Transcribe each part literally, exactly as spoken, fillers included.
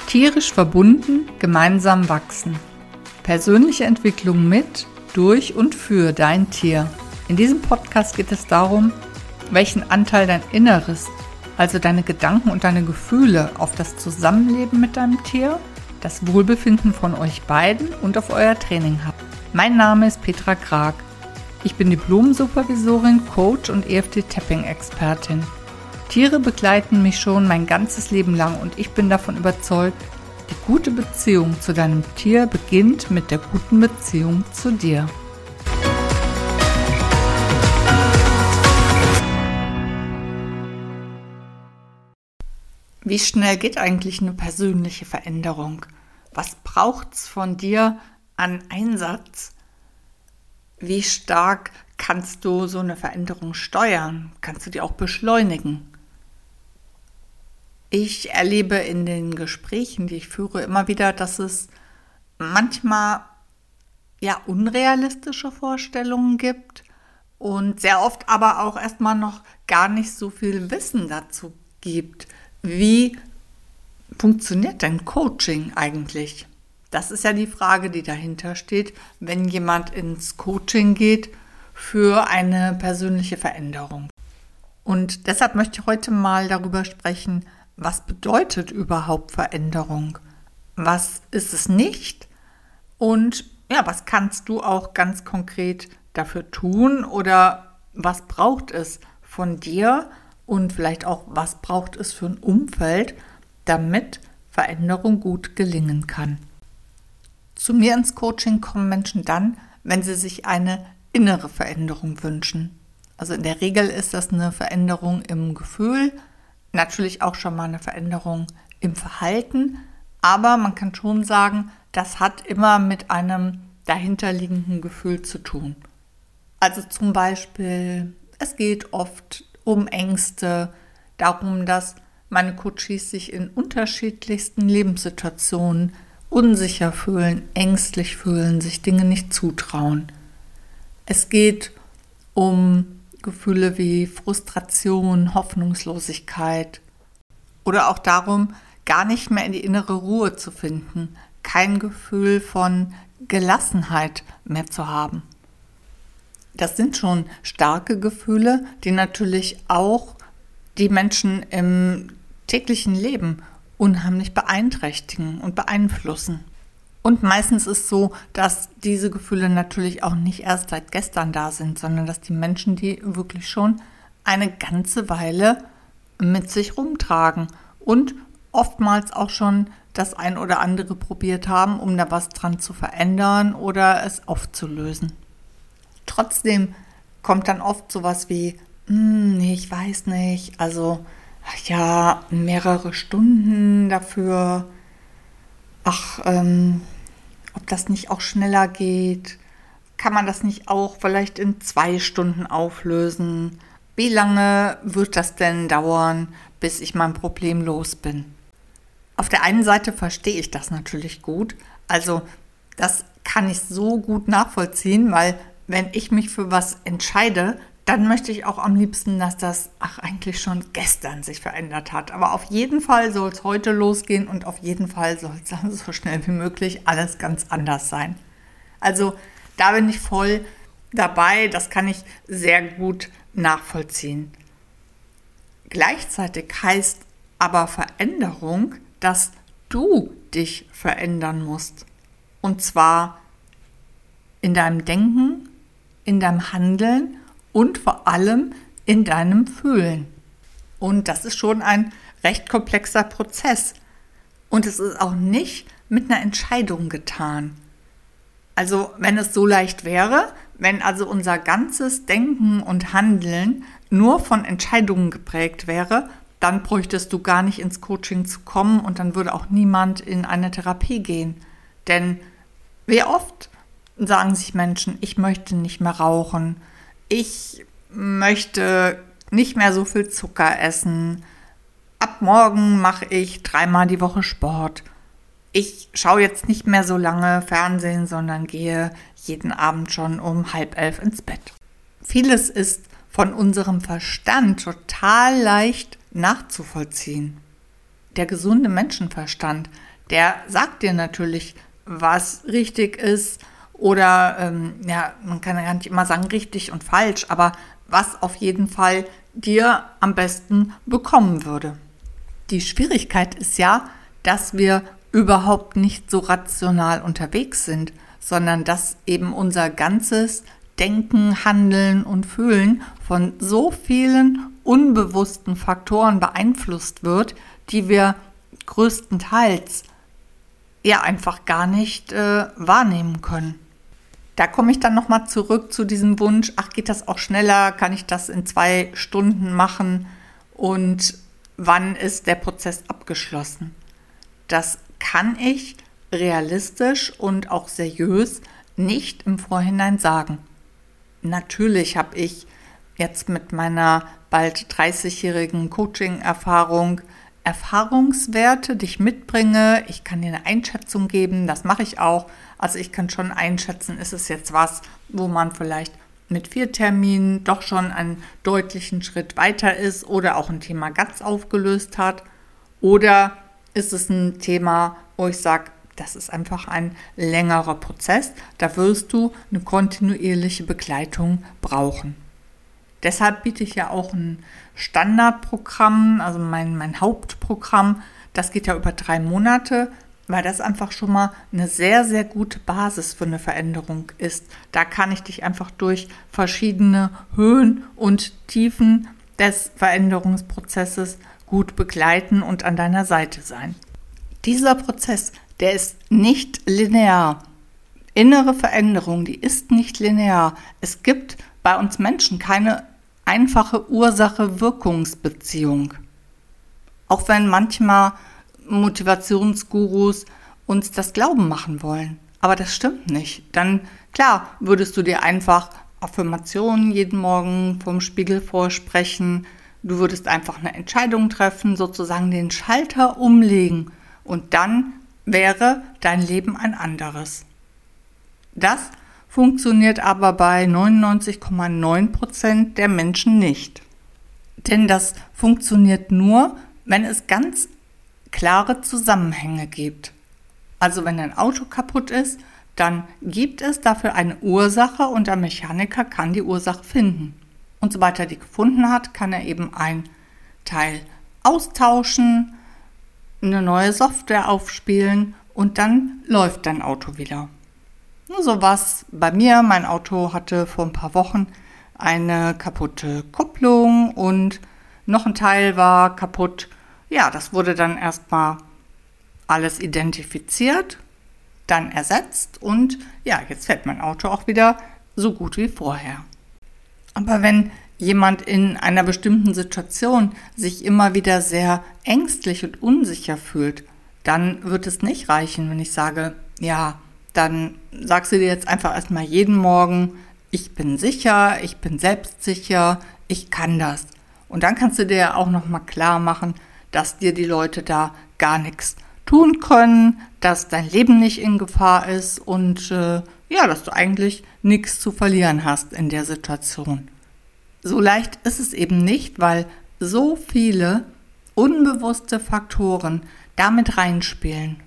Tierisch verbunden, gemeinsam wachsen. Persönliche Entwicklung mit, durch und für dein Tier. In diesem Podcast geht es darum, welchen Anteil dein Inneres, also deine Gedanken und deine Gefühle auf das Zusammenleben mit deinem Tier, das Wohlbefinden von euch beiden und auf euer Training hat. Mein Name ist Petra Krag. Ich bin Diplom-Supervisorin, Coach und E F T-Tapping-Expertin. Tiere begleiten mich schon mein ganzes Leben lang und ich bin davon überzeugt, die gute Beziehung zu deinem Tier beginnt mit der guten Beziehung zu dir. Wie schnell geht eigentlich eine persönliche Veränderung? Was braucht's von dir an Einsatz? Wie stark kannst du so eine Veränderung steuern? Kannst du die auch beschleunigen? Ich erlebe in den Gesprächen, die ich führe, immer wieder, dass es manchmal ja unrealistische Vorstellungen gibt und sehr oft aber auch erstmal noch gar nicht so viel Wissen dazu gibt. Wie funktioniert denn Coaching eigentlich? Das ist ja die Frage, die dahinter steht, wenn jemand ins Coaching geht für eine persönliche Veränderung. Und deshalb möchte ich heute mal darüber sprechen, was bedeutet überhaupt Veränderung? Was ist es nicht? Und ja, was kannst du auch ganz konkret dafür tun? Oder was braucht es von dir? Und vielleicht auch, was braucht es für ein Umfeld, damit Veränderung gut gelingen kann? Zu mir ins Coaching kommen Menschen dann, wenn sie sich eine innere Veränderung wünschen. Also in der Regel ist das eine Veränderung im Gefühl, natürlich auch schon mal eine Veränderung im Verhalten, aber man kann schon sagen, das hat immer mit einem dahinterliegenden Gefühl zu tun. Also zum Beispiel, es geht oft um Ängste, darum, dass meine Coaches sich in unterschiedlichsten Lebenssituationen unsicher fühlen, ängstlich fühlen, sich Dinge nicht zutrauen. Es geht um Gefühle wie Frustration, Hoffnungslosigkeit oder auch darum, gar nicht mehr in die innere Ruhe zu finden, kein Gefühl von Gelassenheit mehr zu haben. Das sind schon starke Gefühle, die natürlich auch die Menschen im täglichen Leben unheimlich beeinträchtigen und beeinflussen. Und meistens ist es so, dass diese Gefühle natürlich auch nicht erst seit gestern da sind, sondern dass die Menschen die wirklich schon eine ganze Weile mit sich rumtragen und oftmals auch schon das ein oder andere probiert haben, um da was dran zu verändern oder es aufzulösen. Trotzdem kommt dann oft sowas wie, hm, nee, ich weiß nicht, also ja, mehrere Stunden dafür, ach, ähm, ob das nicht auch schneller geht, kann man das nicht auch vielleicht in zwei Stunden auflösen? Wie lange wird das denn dauern, bis ich mein Problem los bin? Auf der einen Seite verstehe ich das natürlich gut, also das kann ich so gut nachvollziehen, weil wenn ich mich für was entscheide, dann möchte ich auch am liebsten, dass das ach eigentlich schon gestern sich verändert hat. Aber auf jeden Fall soll es heute losgehen und auf jeden Fall soll es dann so schnell wie möglich alles ganz anders sein. Also da bin ich voll dabei, das kann ich sehr gut nachvollziehen. Gleichzeitig heißt aber Veränderung, dass du dich verändern musst. Und zwar in deinem Denken, in deinem Handeln und vor allem in deinem Fühlen. Und das ist schon ein recht komplexer Prozess. Und es ist auch nicht mit einer Entscheidung getan. Also wenn es so leicht wäre, wenn also unser ganzes Denken und Handeln nur von Entscheidungen geprägt wäre, dann bräuchtest du gar nicht ins Coaching zu kommen und dann würde auch niemand in eine Therapie gehen. Denn wie oft sagen sich Menschen, ich möchte nicht mehr rauchen, ich möchte nicht mehr so viel Zucker essen, ab morgen mache ich dreimal die Woche Sport, ich schaue jetzt nicht mehr so lange Fernsehen, sondern gehe jeden Abend schon um halb elf ins Bett. Vieles ist von unserem Verstand total leicht nachzuvollziehen. Der gesunde Menschenverstand, der sagt dir natürlich, was richtig ist oder, ähm, ja, man kann ja gar nicht immer sagen richtig und falsch, aber was auf jeden Fall dir am besten bekommen würde. Die Schwierigkeit ist ja, dass wir überhaupt nicht so rational unterwegs sind, sondern dass eben unser ganzes Denken, Handeln und Fühlen von so vielen unbewussten Faktoren beeinflusst wird, die wir größtenteils ja einfach gar nicht äh, wahrnehmen können. Da komme ich dann nochmal zurück zu diesem Wunsch, ach, geht das auch schneller, kann ich das in zwei Stunden machen und wann ist der Prozess abgeschlossen? Das kann ich realistisch und auch seriös nicht im Vorhinein sagen. Natürlich habe ich jetzt mit meiner bald dreißigjährigen Coaching-Erfahrung Erfahrungswerte, die ich mitbringe. Ich kann dir eine Einschätzung geben, das mache ich auch. Also ich kann schon einschätzen, ist es jetzt was, wo man vielleicht mit vier Terminen doch schon einen deutlichen Schritt weiter ist oder auch ein Thema ganz aufgelöst hat. Oder ist es ein Thema, wo ich sage, das ist einfach ein längerer Prozess. Da wirst du eine kontinuierliche Begleitung brauchen. Deshalb biete ich ja auch ein Standardprogramm, also mein, mein Hauptprogramm, das geht ja über drei Monate, weil das einfach schon mal eine sehr, sehr gute Basis für eine Veränderung ist. Da kann ich dich einfach durch verschiedene Höhen und Tiefen des Veränderungsprozesses gut begleiten und an deiner Seite sein. Dieser Prozess, der ist nicht linear. Innere Veränderung, die ist nicht linear. Es gibt bei uns Menschen keine einfache Ursache-Wirkungsbeziehung. Auch wenn manchmal Motivationsgurus uns das glauben machen wollen. Aber das stimmt nicht. Dann, klar, würdest du dir einfach Affirmationen jeden Morgen vom Spiegel vorsprechen. Du würdest einfach eine Entscheidung treffen, sozusagen den Schalter umlegen. Und dann wäre dein Leben ein anderes. Das funktioniert aber bei neunundneunzig Komma neun Prozent der Menschen nicht. Denn das funktioniert nur, wenn es ganz klare Zusammenhänge gibt. Also wenn ein Auto kaputt ist, dann gibt es dafür eine Ursache und der Mechaniker kann die Ursache finden. Und sobald er die gefunden hat, kann er eben ein Teil austauschen, eine neue Software aufspielen und dann läuft dein Auto wieder. Nur so was bei mir. Mein Auto hatte vor ein paar Wochen eine kaputte Kupplung und noch ein Teil war kaputt. Ja, das wurde dann erstmal alles identifiziert, dann ersetzt und ja, jetzt fährt mein Auto auch wieder so gut wie vorher. Aber wenn jemand in einer bestimmten Situation sich immer wieder sehr ängstlich und unsicher fühlt, dann wird es nicht reichen, wenn ich sage, ja, dann sagst du dir jetzt einfach erstmal jeden Morgen, ich bin sicher, ich bin selbstsicher, ich kann das. Und dann kannst du dir auch nochmal klar machen, dass dir die Leute da gar nichts tun können, dass dein Leben nicht in Gefahr ist und äh, ja, dass du eigentlich nichts zu verlieren hast in der Situation. So leicht ist es eben nicht, weil so viele unbewusste Faktoren damit reinspielen.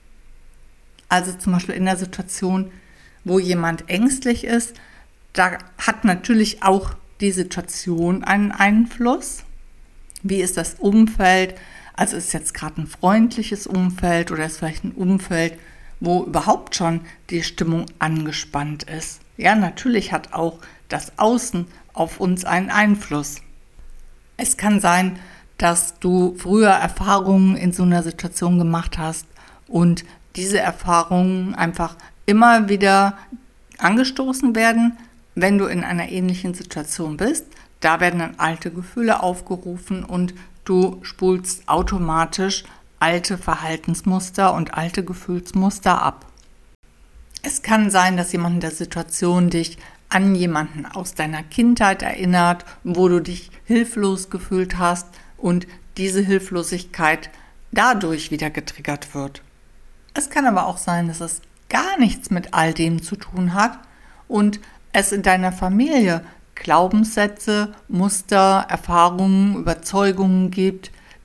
Also zum Beispiel in der Situation, wo jemand ängstlich ist, da hat natürlich auch die Situation einen Einfluss. Wie ist das Umfeld? Also ist jetzt gerade ein freundliches Umfeld oder ist vielleicht ein Umfeld, wo überhaupt schon die Stimmung angespannt ist? Ja, natürlich hat auch das Außen auf uns einen Einfluss. Es kann sein, dass du früher Erfahrungen in so einer Situation gemacht hast und diese Erfahrungen einfach immer wieder angestoßen werden, wenn du in einer ähnlichen Situation bist. Da werden dann alte Gefühle aufgerufen und du spulst automatisch alte Verhaltensmuster und alte Gefühlsmuster ab. Es kann sein, dass jemand in der Situation dich an jemanden aus deiner Kindheit erinnert, wo du dich hilflos gefühlt hast und diese Hilflosigkeit dadurch wieder getriggert wird. Es kann aber auch sein, dass es gar nichts mit all dem zu tun hat und es in deiner Familie Glaubenssätze, Muster, Erfahrungen, Überzeugungen gibt,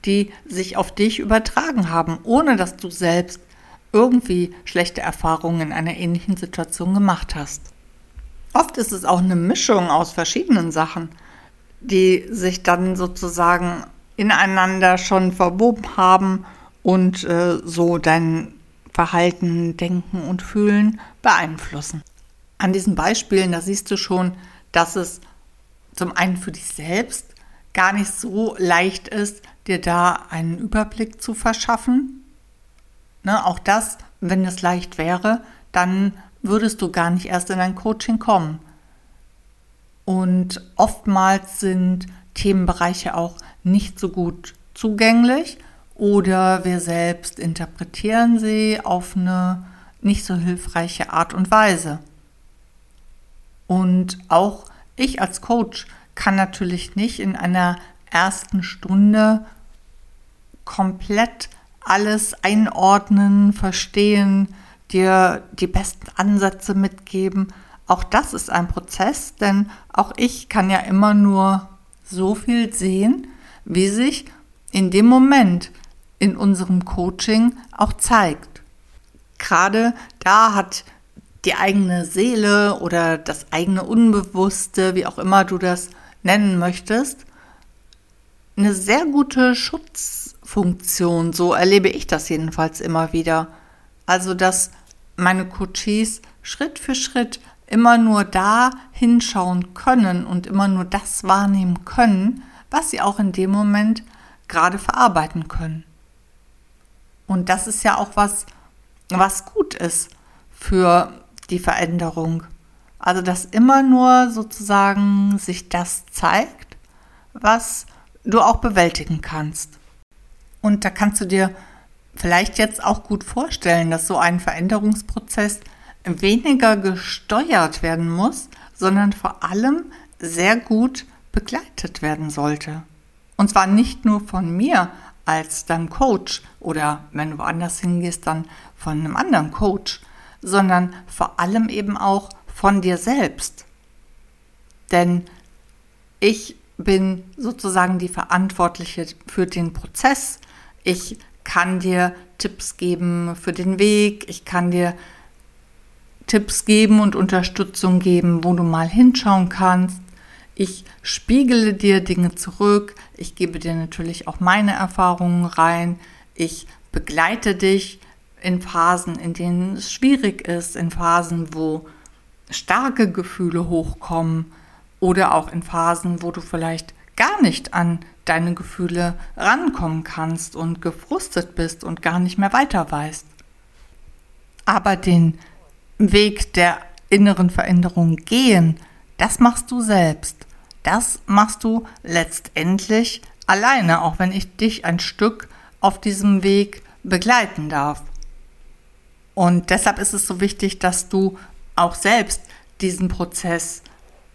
die sich auf dich übertragen haben, ohne dass du selbst irgendwie schlechte Erfahrungen in einer ähnlichen Situation gemacht hast. Oft ist es auch eine Mischung aus verschiedenen Sachen, die sich dann sozusagen ineinander schon verwoben haben und äh, so dein Verhalten, Denken und Fühlen beeinflussen. An diesen Beispielen, da siehst du schon, dass es zum einen für dich selbst gar nicht so leicht ist, dir da einen Überblick zu verschaffen. Ne, auch das, wenn es leicht wäre, dann würdest du gar nicht erst in ein Coaching kommen. Und oftmals sind Themenbereiche auch nicht so gut zugänglich oder wir selbst interpretieren sie auf eine nicht so hilfreiche Art und Weise. Und auch ich als Coach kann natürlich nicht in einer ersten Stunde komplett alles einordnen, verstehen, dir die besten Ansätze mitgeben. Auch das ist ein Prozess, denn auch ich kann ja immer nur so viel sehen, wie sich in dem Moment in unserem Coaching auch zeigt. Gerade da hat die eigene Seele oder das eigene Unbewusste, wie auch immer du das nennen möchtest, eine sehr gute Schutzfunktion. So erlebe ich das jedenfalls immer wieder. Also, dass meine Coaches Schritt für Schritt immer nur da hinschauen können und immer nur das wahrnehmen können, was sie auch in dem Moment gerade verarbeiten können. Und das ist ja auch was, was gut ist für die Veränderung. Also, dass immer nur sozusagen sich das zeigt, was du auch bewältigen kannst. Und da kannst du dir vielleicht jetzt auch gut vorstellen, dass so ein Veränderungsprozess weniger gesteuert werden muss, sondern vor allem sehr gut begleitet werden sollte. Und zwar nicht nur von mir als deinem Coach oder wenn du woanders hingehst, dann von einem anderen Coach, sondern vor allem eben auch von dir selbst. Denn ich bin sozusagen die Verantwortliche für den Prozess. Ich kann dir Tipps geben für den Weg. Ich kann dir Tipps geben und Unterstützung geben, wo du mal hinschauen kannst. Ich spiegele dir Dinge zurück. Ich gebe dir natürlich auch meine Erfahrungen rein. Ich begleite dich in Phasen, in denen es schwierig ist, in Phasen, wo starke Gefühle hochkommen oder auch in Phasen, wo du vielleicht gar nicht an deine Gefühle rankommen kannst und gefrustet bist und gar nicht mehr weiter weißt. Aber den Weg der inneren Veränderung gehen, das machst du selbst. Das machst du letztendlich alleine, auch wenn ich dich ein Stück auf diesem Weg begleiten darf. Und deshalb ist es so wichtig, dass du auch selbst diesen Prozess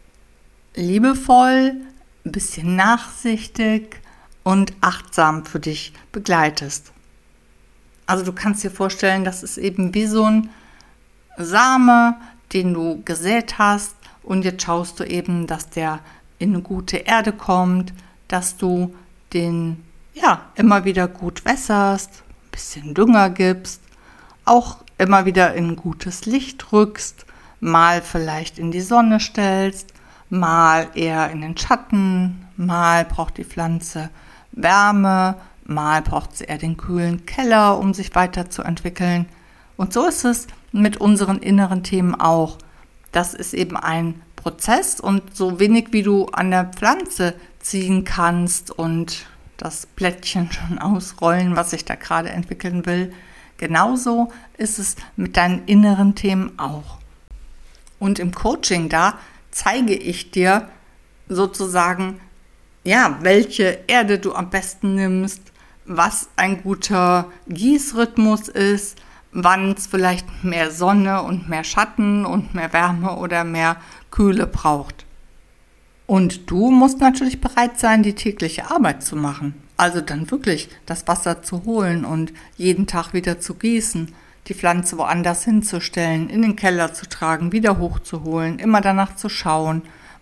liebevoll, ein bisschen nachsichtig und achtsam für dich begleitest. Also du kannst dir vorstellen, das ist eben wie so ein Same, den du gesät hast und jetzt schaust du eben, dass der in eine gute Erde kommt, dass du den ja immer wieder gut wässerst, ein bisschen Dünger gibst, auch immer wieder in gutes Licht rückst, mal vielleicht in die Sonne stellst, mal eher in den Schatten, mal braucht die Pflanze Wärme, mal braucht sie eher den kühlen Keller, um sich weiterzuentwickeln. Und so ist es mit unseren inneren Themen auch. Das ist eben ein Prozess und so wenig wie du an der Pflanze ziehen kannst und das Blättchen schon ausrollen, was sich da gerade entwickeln will, genauso ist es mit deinen inneren Themen auch. Und im Coaching, da zeige ich dir sozusagen, ja, welche Erde du am besten nimmst, was ein guter Gießrhythmus ist, wann es vielleicht mehr Sonne und mehr Schatten und mehr Wärme oder mehr Kühle braucht. Und du musst natürlich bereit sein, die tägliche Arbeit zu machen. Also dann wirklich das Wasser zu holen und jeden Tag wieder zu gießen, die Pflanze woanders hinzustellen, in den Keller zu tragen, wieder hochzuholen, immer danach zu schauen,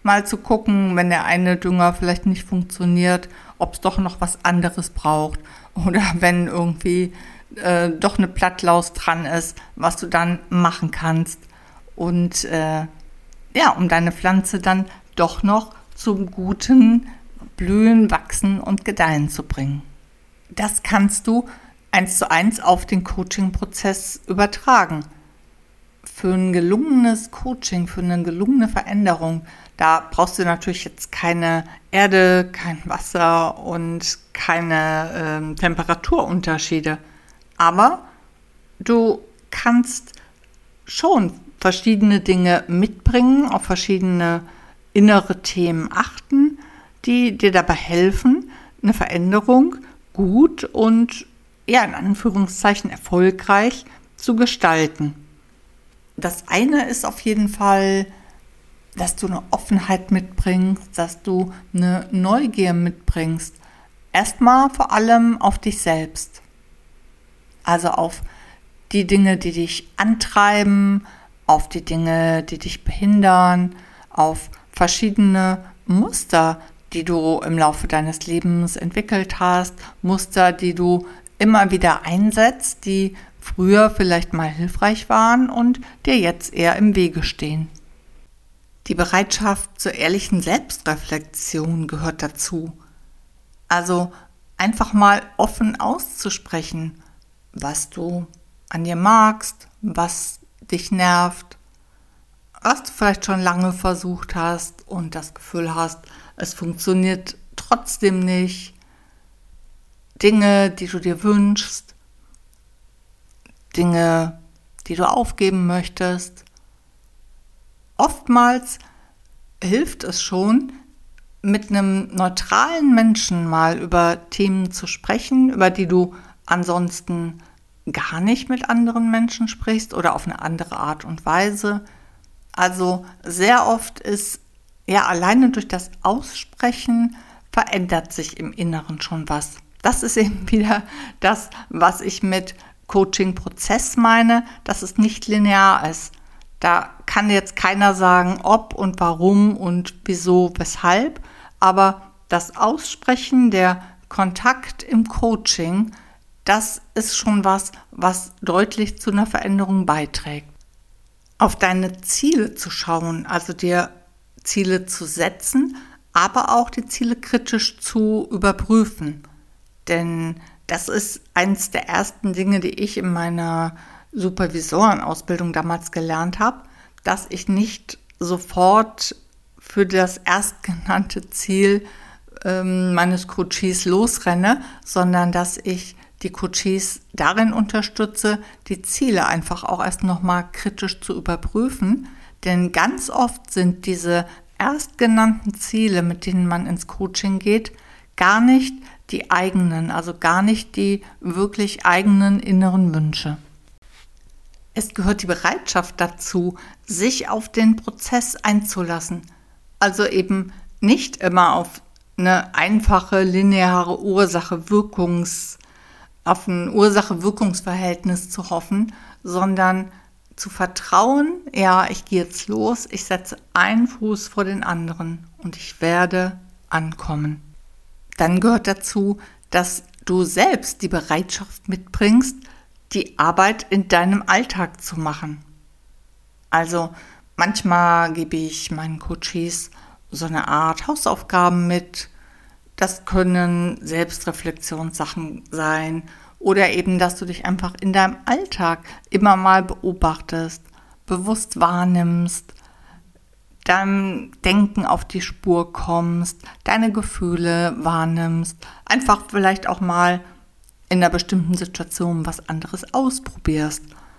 mal zu gucken, wenn der eine Dünger vielleicht nicht funktioniert, ob es doch noch was anderes braucht. Oder wenn irgendwie äh, doch eine Plattlaus dran ist, was du dann machen kannst. Und äh, ja, um deine Pflanze dann doch noch zum guten Blühen, Wachsen und Gedeihen zu bringen. Das kannst du eins zu eins auf den Coaching-Prozess übertragen. Für ein gelungenes Coaching, für eine gelungene Veränderung, da brauchst du natürlich jetzt keine Erde, kein Wasser und keine ähm, Temperaturunterschiede. Aber du kannst schon verschiedene Dinge mitbringen, auf verschiedene innere Themen achten, die dir dabei helfen, eine Veränderung gut und ja, in Anführungszeichen erfolgreich zu gestalten. Das eine ist auf jeden Fall, dass du eine Offenheit mitbringst, dass du eine Neugier mitbringst. Erstmal vor allem auf dich selbst. Also auf die Dinge, die dich antreiben, auf die Dinge, die dich behindern, auf verschiedene Muster, die du im Laufe deines Lebens entwickelt hast, Muster, die du immer wieder einsetzt, die früher vielleicht mal hilfreich waren und dir jetzt eher im Wege stehen. Die Bereitschaft zur ehrlichen Selbstreflexion gehört dazu. Also einfach mal offen auszusprechen, was du an dir magst, was dich nervt, was du vielleicht schon lange versucht hast und das Gefühl hast, es funktioniert trotzdem nicht. Dinge, die du dir wünschst, Dinge, die du aufgeben möchtest. Oftmals hilft es schon, mit einem neutralen Menschen mal über Themen zu sprechen, über die du ansonsten gar nicht mit anderen Menschen sprichst oder auf eine andere Art und Weise. Also sehr oft ist ja alleine durch das Aussprechen verändert sich im Inneren schon was. Das ist eben wieder das, was ich mit Coaching-Prozess meine, dass es nicht linear ist. Da kann jetzt keiner sagen, ob und warum und wieso, weshalb, aber das Aussprechen, der Kontakt im Coaching, das ist schon was, was deutlich zu einer Veränderung beiträgt. Auf deine Ziele zu schauen, also dir Ziele zu setzen, aber auch die Ziele kritisch zu überprüfen. Denn das ist eines der ersten Dinge, die ich in meiner Supervisorenausbildung damals gelernt habe, dass ich nicht sofort für das erstgenannte Ziel ähm, meines Coaches losrenne, sondern dass ich die Coaches darin unterstütze, die Ziele einfach auch erst nochmal kritisch zu überprüfen. Denn ganz oft sind diese erstgenannten Ziele, mit denen man ins Coaching geht, gar nicht die eigenen, also gar nicht die wirklich eigenen inneren Wünsche. Es gehört die Bereitschaft dazu, sich auf den Prozess einzulassen. Also eben nicht immer auf eine einfache, lineare Ursache-Wirkungs, auf ein Ursache-Wirkungsverhältnis zu hoffen, sondern zu vertrauen, ja, ich gehe jetzt los, ich setze einen Fuß vor den anderen und ich werde ankommen. Dann gehört dazu, dass du selbst die Bereitschaft mitbringst, die Arbeit in deinem Alltag zu machen. Also manchmal gebe ich meinen Coaches so eine Art Hausaufgaben mit. Das können Selbstreflexionssachen sein oder eben, dass du dich einfach in deinem Alltag immer mal beobachtest, bewusst wahrnimmst, deinem Denken auf die Spur kommst, deine Gefühle wahrnimmst, einfach vielleicht auch mal in einer bestimmten Situation was anderes ausprobierst.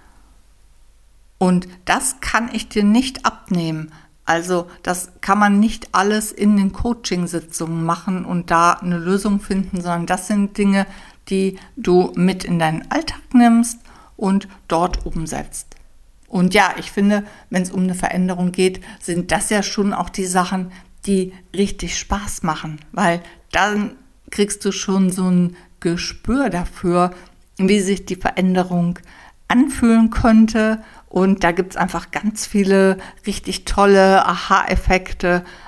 Und das kann ich dir nicht abnehmen. Also das kann man nicht alles in den Coaching-Sitzungen machen und da eine Lösung finden, sondern das sind Dinge, die du mit in deinen Alltag nimmst und dort umsetzt. Und ja, ich finde, wenn es um eine Veränderung geht, sind das ja schon auch die Sachen, die richtig Spaß machen, weil dann kriegst du schon so ein Gespür dafür, wie sich die Veränderung anfühlen könnte. Und da gibt es einfach ganz viele richtig tolle Aha-Effekte.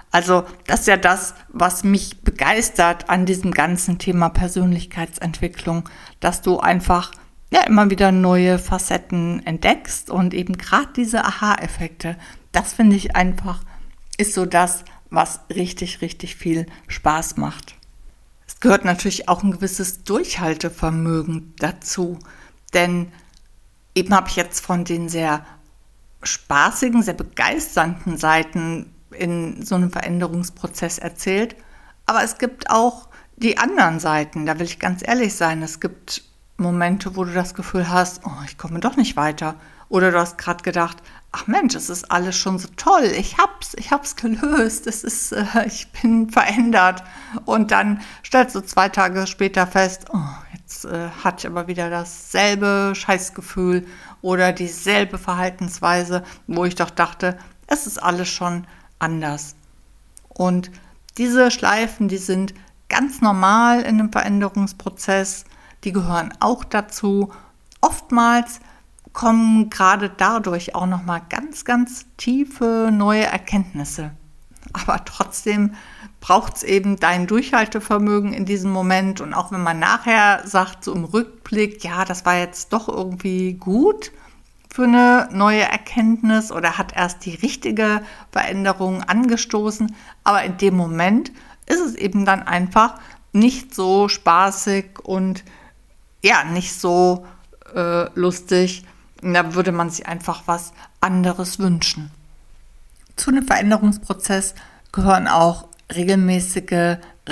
Also das ist ja das, was mich begeistert an diesem ganzen Thema Persönlichkeitsentwicklung, dass du einfach ja immer wieder neue Facetten entdeckst und eben gerade diese Aha-Effekte, das finde ich einfach, ist so das, was richtig, richtig viel Spaß macht. Es gehört natürlich auch ein gewisses Durchhaltevermögen dazu, denn eben habe ich jetzt von den sehr spaßigen, sehr begeisternden Seiten in so einem Veränderungsprozess erzählt, aber es gibt auch die anderen Seiten, da will ich ganz ehrlich sein, es gibt Momente, wo du das Gefühl hast, oh, ich komme doch nicht weiter. Oder du hast gerade gedacht, ach Mensch, es ist alles schon so toll, ich hab's, ich hab's gelöst, es ist, äh, ich bin verändert. Und dann stellst du zwei Tage später fest, oh, jetzt äh, hatte ich aber wieder dasselbe Scheißgefühl oder dieselbe Verhaltensweise, wo ich doch dachte, es ist alles schon anders. Und diese Schleifen, die sind ganz normal in einem Veränderungsprozess, die gehören auch dazu. Oftmals kommen gerade dadurch auch nochmal ganz, ganz tiefe neue Erkenntnisse. Aber trotzdem braucht es eben dein Durchhaltevermögen in diesem Moment. Und auch wenn man nachher sagt, so im Rückblick, ja, das war jetzt doch irgendwie gut für eine neue Erkenntnis oder hat erst die richtige Veränderung angestoßen. Aber in dem Moment ist es eben dann einfach nicht so spaßig und ja, nicht so äh, lustig. Da würde man sich einfach was anderes wünschen. Zu einem Veränderungsprozess gehören auch regelmäßige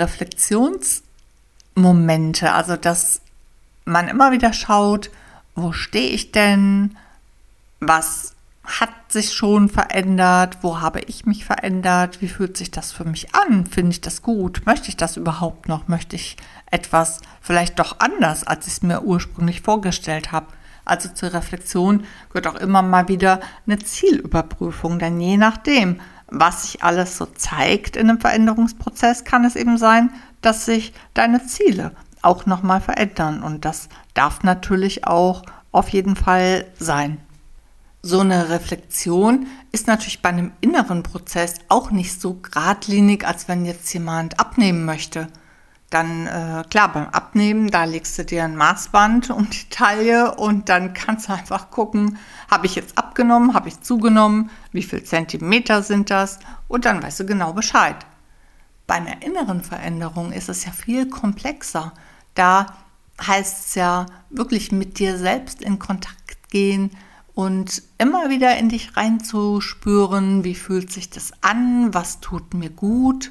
Reflexionsmomente. Also, dass man immer wieder schaut, wo stehe ich denn? Was hat sich schon verändert? Wo habe ich mich verändert? Wie fühlt sich das für mich an? Finde ich das gut? Möchte ich das überhaupt noch? Möchte ich etwas vielleicht doch anders, als ich es mir ursprünglich vorgestellt habe? Also zur Reflexion gehört auch immer mal wieder eine Zielüberprüfung, denn je nachdem, was sich alles so zeigt in einem Veränderungsprozess, kann es eben sein, dass sich deine Ziele auch nochmal verändern. Und das darf natürlich auch auf jeden Fall sein. So eine Reflexion ist natürlich bei einem inneren Prozess auch nicht so geradlinig, als wenn jetzt jemand abnehmen möchte. Dann, äh, klar, beim Abnehmen, da legst du dir ein Maßband um die Taille und dann kannst du einfach gucken, habe ich jetzt abgenommen, habe ich zugenommen, wie viel Zentimeter sind das und dann weißt du genau Bescheid. Bei einer inneren Veränderung ist es ja viel komplexer. Da heißt es ja wirklich mit dir selbst in Kontakt gehen und immer wieder in dich reinzuspüren, wie fühlt sich das an, was tut mir gut.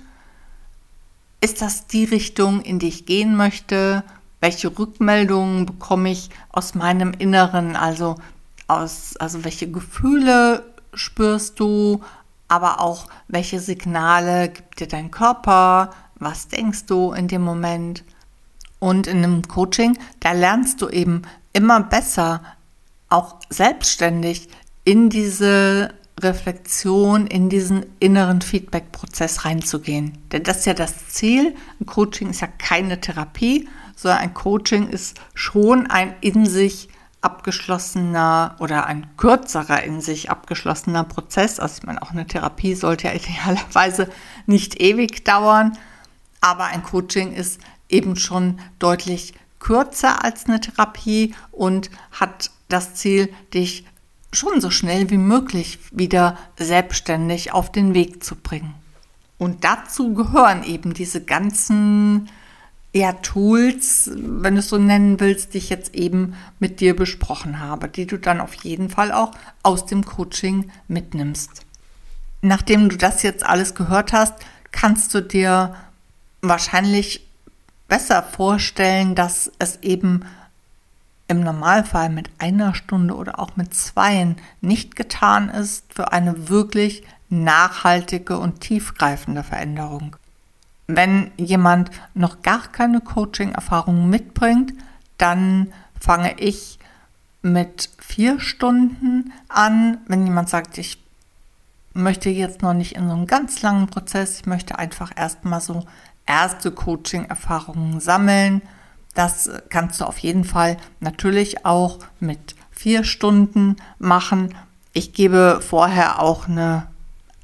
Ist das die Richtung, in die ich gehen möchte? Welche Rückmeldungen bekomme ich aus meinem Inneren? Also, aus, also welche Gefühle spürst du? Aber auch welche Signale gibt dir dein Körper? Was denkst du in dem Moment? Und in einem Coaching, da lernst du eben immer besser, auch selbstständig in diese Reflexion, in diesen inneren Feedback-Prozess reinzugehen. Denn das ist ja das Ziel. Ein Coaching ist ja keine Therapie, sondern ein Coaching ist schon ein in sich abgeschlossener oder ein kürzerer in sich abgeschlossener Prozess. Also ich meine, auch eine Therapie sollte ja idealerweise nicht ewig dauern, aber ein Coaching ist eben schon deutlich kürzer als eine Therapie und hat das Ziel, dich schon so schnell wie möglich wieder selbstständig auf den Weg zu bringen. Und dazu gehören eben diese ganzen ja, Tools, wenn du es so nennen willst, die ich jetzt eben mit dir besprochen habe, die du dann auf jeden Fall auch aus dem Coaching mitnimmst. Nachdem du das jetzt alles gehört hast, kannst du dir wahrscheinlich besser vorstellen, dass es eben im Normalfall mit einer Stunde oder auch mit zweien nicht getan ist für eine wirklich nachhaltige und tiefgreifende Veränderung. Wenn jemand noch gar keine Coaching-Erfahrung mitbringt, dann fange ich mit vier Stunden an. Wenn jemand sagt, ich möchte jetzt noch nicht in so einen ganz langen Prozess, ich möchte einfach erstmal so erste Coaching-Erfahrungen sammeln, das kannst du auf jeden Fall natürlich auch mit vier Stunden machen. Ich gebe vorher auch eine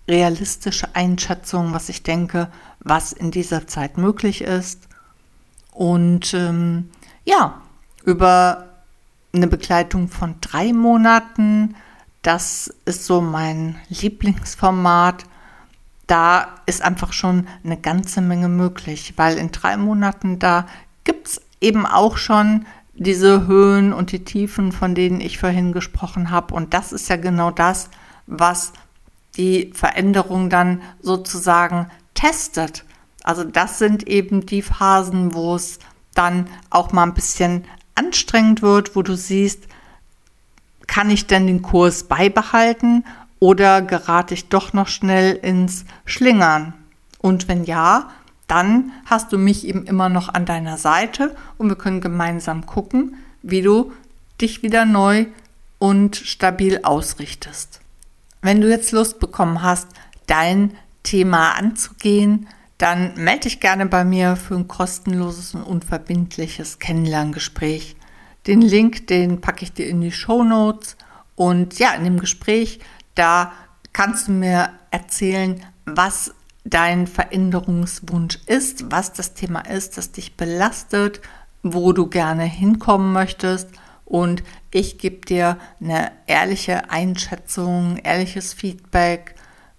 realistische Einschätzung, was ich denke, was in dieser Zeit möglich ist. Und ähm, ja, über eine Begleitung von drei Monaten, das ist so mein Lieblingsformat. Da ist einfach schon eine ganze Menge möglich, weil in drei Monaten, da gibt es eben auch schon diese Höhen und die Tiefen, von denen ich vorhin gesprochen habe. Und das ist ja genau das, was die Veränderung dann sozusagen testet. Also das sind eben die Phasen, wo es dann auch mal ein bisschen anstrengend wird, wo du siehst, kann ich denn den Kurs beibehalten oder gerate ich doch noch schnell ins Schlingern? Und wenn ja, dann hast du mich eben immer noch an deiner Seite und wir können gemeinsam gucken, wie du dich wieder neu und stabil ausrichtest. Wenn du jetzt Lust bekommen hast, dein Thema anzugehen, dann melde dich gerne bei mir für ein kostenloses und unverbindliches Kennenlerngespräch. Den Link, den packe ich dir in die Shownotes. Und ja, in dem Gespräch, da kannst du mir erzählen, was dein Veränderungswunsch ist, was das Thema ist, das dich belastet, wo du gerne hinkommen möchtest. Und ich gebe dir eine ehrliche Einschätzung, ehrliches Feedback,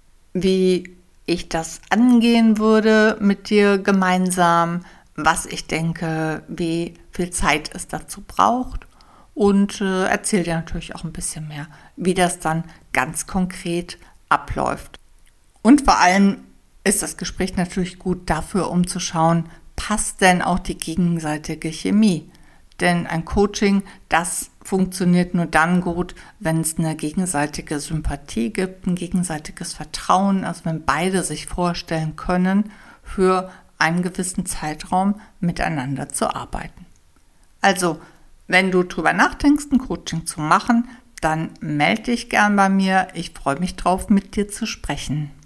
wie ich das angehen würde mit dir gemeinsam, was ich denke, wie viel Zeit es dazu braucht und äh, erzähle dir natürlich auch ein bisschen mehr, wie das dann ganz konkret abläuft. Und vor allem ist das Gespräch natürlich gut dafür, um zu schauen, passt denn auch die gegenseitige Chemie? Denn ein Coaching, das funktioniert nur dann gut, wenn es eine gegenseitige Sympathie gibt, ein gegenseitiges Vertrauen, also wenn beide sich vorstellen können, für einen gewissen Zeitraum miteinander zu arbeiten. Also, wenn du drüber nachdenkst, ein Coaching zu machen, dann melde dich gern bei mir. Ich freue mich drauf, mit dir zu sprechen.